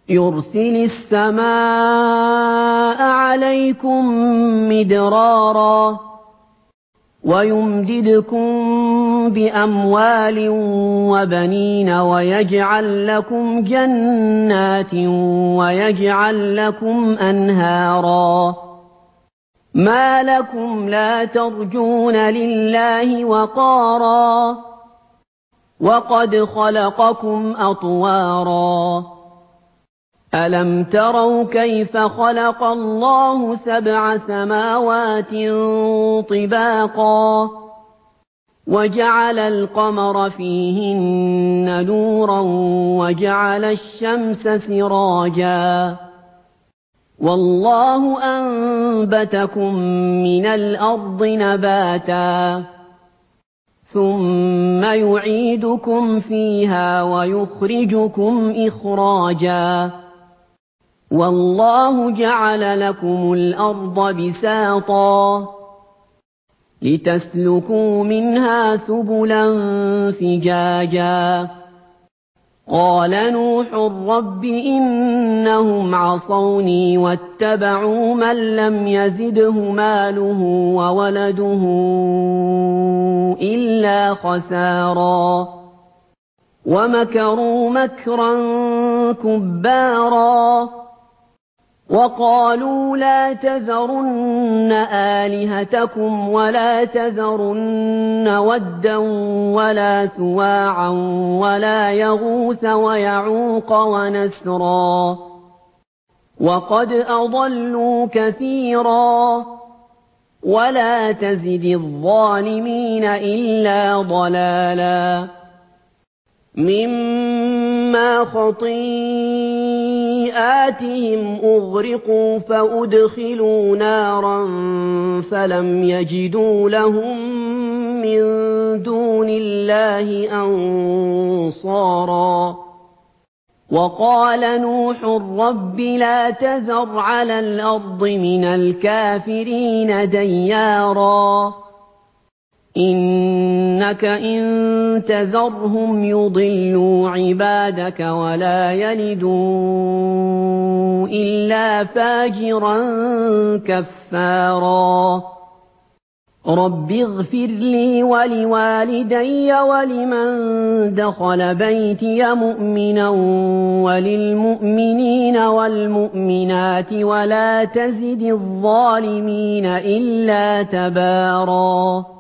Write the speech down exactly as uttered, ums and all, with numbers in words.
يُرْسِلِ السَّمَاءَ عَلَيْكُم مِّدْرَارًا وَيُمْدِدْكُم بِأَمْوَالٍ وَبَنِينَ وَيَجْعَل لَّكُمْ جَنَّاتٍ وَيَجْعَل لَّكُمْ أَنْهَارًا. مَا لَكُمْ لَا تَرْجُونَ لِلَّهِ وَقَارًا وَقَدْ خَلَقَكُمْ أَطْوَارًا. أَلَمْ تَرَوْا كَيْفَ خَلَقَ اللَّهُ سَبْعَ سَمَاوَاتٍ طِبَاقًا وَجَعَلَ الْقَمَرَ فِيهِنَّ نُورًا وَجَعَلَ الشَّمْسَ سِرَاجًا وَاللَّهُ أَنبَتَكُم مِّنَ الْأَرْضِ نَبَاتًا ثُمَّ يُعِيدُكُمْ فِيهَا وَيُخْرِجُكُمْ إِخْرَاجًا وَاللَّهُ جَعَلَ لَكُمُ الْأَرْضَ بِسَاطًا لِّتَسْلُكُوا مِنْهَا سُبُلًا فِجَاجًا. قَالَ نُوحٌ رَّبِّ إِنَّهُمْ عَصَوْنِي وَاتَّبَعُوا مَن لَّمْ يَزِدْهُ مَالُهُ وَوَلَدُهُ إِلَّا خَسَارًا وَمَكَرُوا مَكْرًا كُبَّارًا وَقَالُوا لَا تَذَرُنَّ آلِهَتَكُمْ وَلَا تَذَرُنَّ وَدًّا وَلَا سُوَاعًا وَلَا يَغُوثَ وَيَعُوقَ وَنَسْرًا وَقَدْ أَضَلُّوا كَثِيرًا وَلَا تَزِدِ الظَّالِمِينَ إِلَّا ضَلَالًا. مِّمَّا خَطِيئَاتِهِمْ أُغْرِقُوا فَأُدْخِلُوا نَارًا فَلَمْ يَجِدُوا لَهُم مِّن دُونِ اللَّهِ أَنصَارًا. وَقَالَ نُوحٌ رَّبِّ لَا تَذَرْ عَلَى الْأَرْضِ مِنَ الْكَافِرِينَ دَيَّارًا إِنَّكَ إِن تَذَرْهُمْ يُضِلُّوا عِبَادَكَ وَلَا يَلِدُوا إِلَّا فَاجِرًا كَفَّارًا. رَّبِّ اغْفِرْ لِي وَلِوَالِدَيَّ وَلِمَن دَخَلَ بَيْتِيَ مُؤْمِنًا وَلِلْمُؤْمِنِينَ وَالْمُؤْمِنَاتِ وَلَا تَزِدِ الظَّالِمِينَ إِلَّا تَبَارًا.